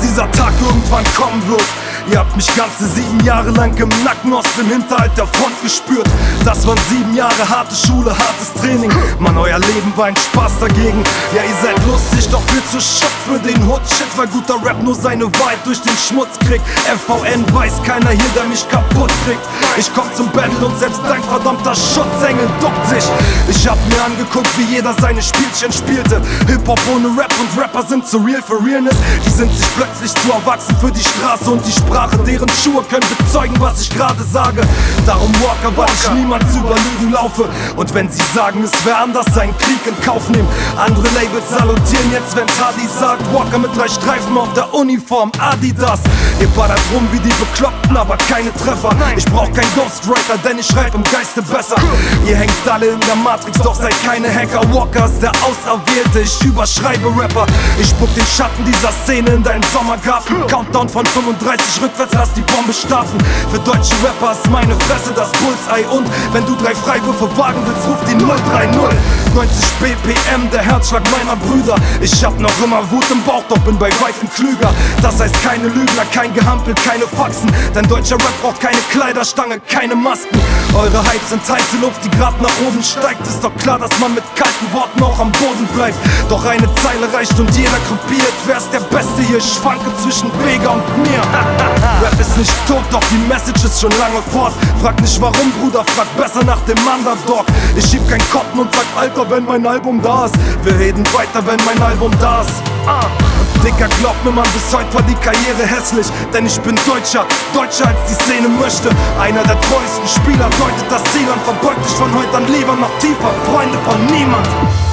dieser Tag irgendwann kommen wird. Ihr habt mich ganze 7 Jahre lang im Nacken aus dem Hinterhalt der Front gespürt. Das waren 7 Jahre harte Schule, hartes Training. Mann, euer Leben war ein Spaß dagegen. Ja, ihr seid lustig, doch viel zu schock für den Hood-Shit, weil guter Rap nur seine Wahrheit durch den Schmutz kriegt. FVN weiß keiner hier, der mich kaputt kriegt. Ich komm zum Battle und selbst dein verdammter Schutzengel duckt sich. Ich hab mir angeguckt, wie jeder seine Spielchen spielte. Hip-Hop ohne Rap und Rapper sind zu real für Realness. Die sind sich plötzlich zu erwachsen für die Straße und die Sprache. Deren Schuhe können bezeugen, was ich gerade sage. Darum Walker, weil ich niemand zu überlügen laufe. Und wenn sie sagen, es wäre anders, einen Krieg in Kauf nehmen. Andere Labels salutieren jetzt, wenn Hardy sagt, Walker mit 3 Streifen auf der Uniform, Adidas. Ihr ballert rum wie die Bekloppten, aber keine Treffer. Ich brauch kein Ghostwriter, denn ich schreib im Geiste besser. Ihr hängt alle in der Matrix, doch seid keine Hacker. Walker ist der Auserwählte, ich überschreibe Rapper. Ich spuck den Schatten dieser Szene in deinen Sommergarten. Countdown von 35 rückwärts, lass die Bombe starten. Für deutsche Rapper ist meine Fresse das Bullseye. Und wenn du 3 Freiwürfe wagen willst, ruf die 030. 90 BPM, der Herzschlag meiner Brüder. Ich hab noch immer Wut im Bauch, doch bin bei weitem klüger. Das heißt keine Lügner, kein Gehampel, keine Faxen. Dein deutscher Rap braucht keine Kleiderstange, keine Masken. Eure Hypes sind heiße Luft, die grad nach oben steigt. Ist doch klar, dass man mit kalten Worten auch am Boden bleibt. Doch eine Zeile reicht und jeder krepiert. Wer ist der Beste hier? Ich schwanke zwischen Vega und mir. Rap ist nicht tot, doch die Message ist schon lange fort. Frag nicht warum, Bruder, frag besser nach dem Underdog. Ich schieb kein Kotten und sag Alter, wenn mein Album da ist. Wir reden weiter, wenn mein Album da ist. Dicker, glaub mir, Mann, bis heute war die Karriere hässlich. Denn ich bin Deutscher, Deutscher als die Szene möchte. Einer der treuesten Spieler deutet das Ziel an. Verbeugt dich von heute an lieber noch tiefer, Freunde von niemand.